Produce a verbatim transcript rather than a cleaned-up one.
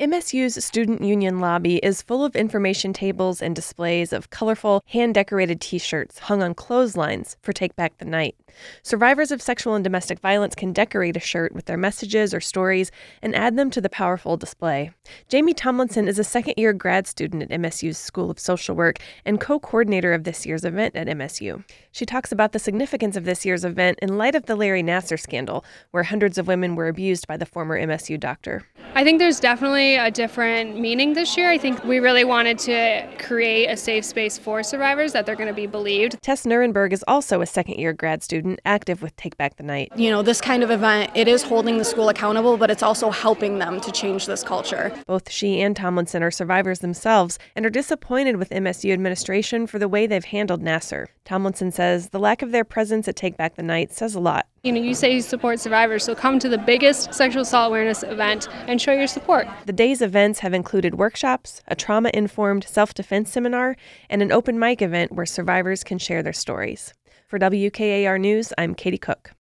M S U's Student Union lobby is full of information tables and displays of colorful, hand-decorated T-shirts hung on clotheslines for Take Back the Night. Survivors of sexual and domestic violence can decorate a shirt with their messages or stories and add them to the powerful display. Jamie Tomlinson is a second-year grad student at M S U's School of Social Work and co-coordinator of this year's event at M S U. She talks about the significance of this year's event in light of the Larry Nassar scandal, where hundreds of women were abused by the former M S U doctor. I think there's definitely a different meaning this year. I think we really wanted to create a safe space for survivors, that they're going to be believed. Tess Nuremberg is also a second-year grad student active with Take Back the Night. You know, this kind of event, it is holding the school accountable, but it's also helping them to change this culture. Both she and Tomlinson are survivors themselves and are disappointed with M S U administration for the way they've handled Nassar. Tomlinson says the lack of their presence at Take Back the Night says a lot. You know, you say you support survivors, so come to the biggest sexual assault awareness event and show your support. The day's events have included workshops, a trauma-informed self-defense seminar, and an open mic event where survivors can share their stories. For W K A R News, I'm Katie Cook.